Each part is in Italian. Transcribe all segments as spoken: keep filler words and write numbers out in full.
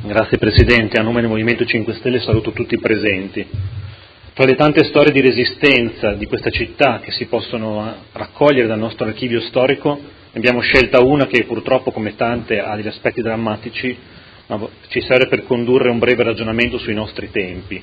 Grazie Presidente, a nome del Movimento cinque Stelle saluto tutti i presenti. Tra le tante storie di resistenza di questa città che si possono raccogliere dal nostro archivio storico, ne abbiamo scelta una che purtroppo, come tante, ha degli aspetti drammatici, ma ci serve per condurre un breve ragionamento sui nostri tempi.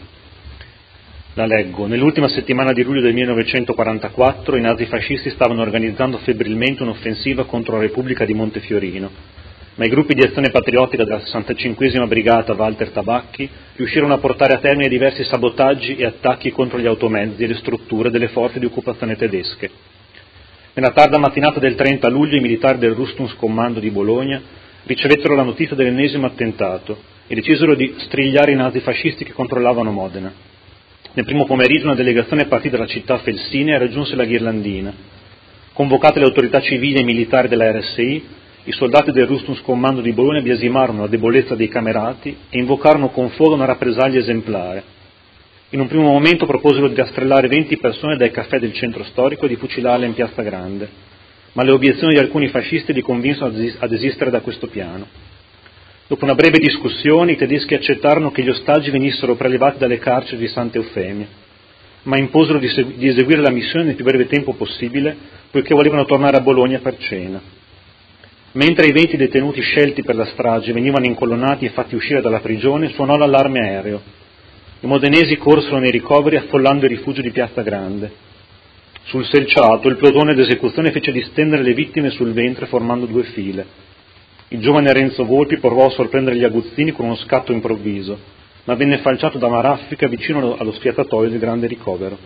La leggo. Nell'ultima settimana di luglio del millenovecentoquarantaquattro i nazifascisti stavano organizzando febbrilmente un'offensiva contro la Repubblica di Montefiorino, ma i gruppi di azione patriottica della sessantacinquesima Brigata Walter Tabacchi riuscirono a portare a termine diversi sabotaggi e attacchi contro gli automezzi e le strutture delle forze di occupazione tedesche. Nella tarda mattinata del trenta luglio i militari del Rüstungskommando di Bologna ricevettero la notizia dell'ennesimo attentato e decisero di strigliare i nazifascisti che controllavano Modena. Nel primo pomeriggio una delegazione partita dalla città felsinea e raggiunse la Ghirlandina. Convocate le autorità civili e militari della R S I, i soldati del Rüstungskommando di Bologna biasimarono la debolezza dei camerati e invocarono con foga una rappresaglia esemplare. In un primo momento proposero di rastrellare venti persone dai caffè del centro storico e di fucilarle in Piazza Grande, ma le obiezioni di alcuni fascisti li convinsero a desistere da questo piano. Dopo una breve discussione i tedeschi accettarono che gli ostaggi venissero prelevati dalle carceri di Santa Eufemia, ma imposero di, segu- di eseguire la missione nel più breve tempo possibile, poiché volevano tornare a Bologna per cena. Mentre i venti detenuti scelti per la strage venivano incolonnati e fatti uscire dalla prigione, suonò l'allarme aereo. I modenesi corsero nei ricoveri affollando il rifugio di Piazza Grande. Sul selciato il plotone d'esecuzione fece distendere le vittime sul ventre formando due file. Il giovane Renzo Volpi provò a sorprendere gli aguzzini con uno scatto improvviso, ma venne falciato da una raffica vicino allo sfiatatoio del grande ricovero.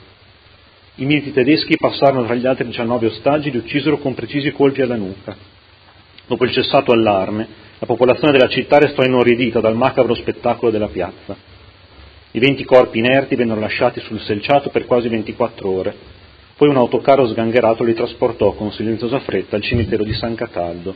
I militi tedeschi passarono tra gli altri diciannove ostaggi e li uccisero con precisi colpi alla nuca. Dopo il cessato allarme, la popolazione della città restò inorridita dal macabro spettacolo della piazza. I venti corpi inerti vennero lasciati sul selciato per quasi ventiquattro ore, poi un autocarro sgangherato li trasportò con silenziosa fretta al cimitero di San Cataldo.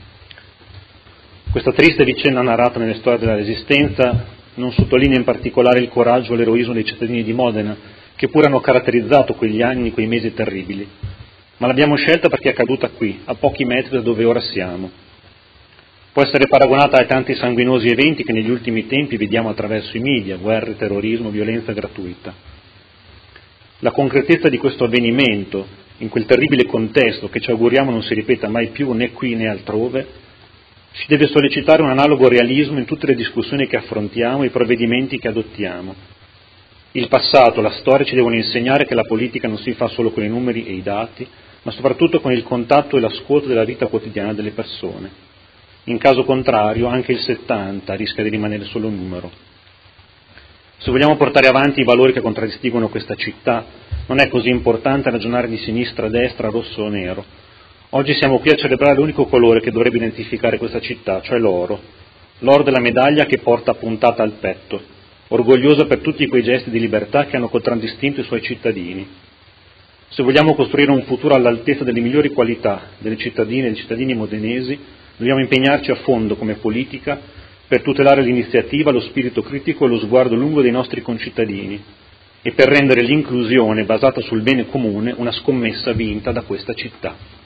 Questa triste vicenda narrata nelle storie della Resistenza non sottolinea in particolare il coraggio e l'eroismo dei cittadini di Modena, che pure hanno caratterizzato quegli anni, quei mesi terribili. Ma l'abbiamo scelta perché è accaduta qui, a pochi metri da dove ora siamo. Può essere paragonata ai tanti sanguinosi eventi che negli ultimi tempi vediamo attraverso i media, guerre, terrorismo, violenza gratuita. La concretezza di questo avvenimento, in quel terribile contesto che ci auguriamo non si ripeta mai più né qui né altrove, ci deve sollecitare un analogo realismo in tutte le discussioni che affrontiamo e i provvedimenti che adottiamo. Il passato, la storia ci devono insegnare che la politica non si fa solo con i numeri e i dati, ma soprattutto con il contatto e l'ascolto della vita quotidiana delle persone. In caso contrario, anche il settanta rischia di rimanere solo un numero. Se vogliamo portare avanti i valori che contraddistinguono questa città, non è così importante ragionare di sinistra a destra, rosso o nero. Oggi siamo qui a celebrare l'unico colore che dovrebbe identificare questa città, cioè l'oro. L'oro della medaglia che porta puntata al petto, orgogliosa per tutti quei gesti di libertà che hanno contraddistinto i suoi cittadini. Se vogliamo costruire un futuro all'altezza delle migliori qualità delle cittadine e dei cittadini modenesi, dobbiamo impegnarci a fondo come politica per tutelare l'iniziativa, lo spirito critico e lo sguardo lungo dei nostri concittadini e per rendere l'inclusione basata sul bene comune una scommessa vinta da questa città.